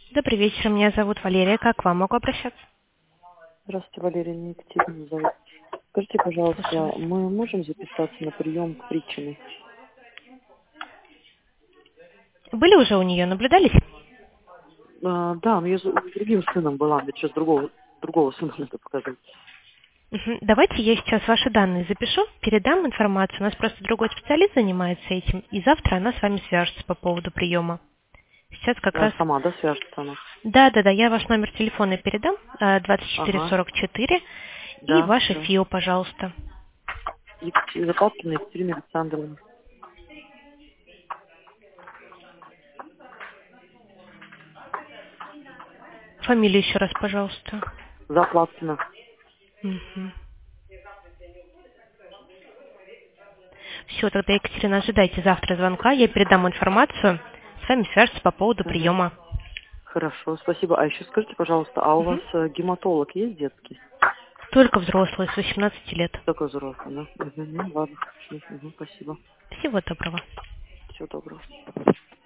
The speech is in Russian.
Добрый вечер, меня зовут Валерия. Как к вам могу обращаться? Здравствуйте, Валерия, меня Екатерина зовут. Скажите, Слушаю пожалуйста, вас. мы можем записаться на прием к Притчиной? Были уже у нее, наблюдались? Да, но я с другим сыном была, мне сейчас другого сына надо показать. Давайте я сейчас ваши данные запишу, передам информацию. У нас просто другой специалист занимается этим, и завтра она с вами свяжется по поводу приема. Сейчас как раз... Сама, да, свяжется она? Да, я ваш номер телефона передам, Ага, 2444, и да, ваше да. ФИО, пожалуйста. Запаткина Екатерина Александровна. Фамилию еще раз, пожалуйста. Заплаткина. Все, тогда, Екатерина, ожидайте завтра звонка, я передам информацию, с вами свяжется по поводу Угу. приема. Хорошо, спасибо. А еще скажите, пожалуйста, а у вас гематолог есть детский? Только взрослые с 18 лет. Только взрослый, да? Угу. Ну, ладно, хорошо. Угу, спасибо. Всего доброго. Всего доброго.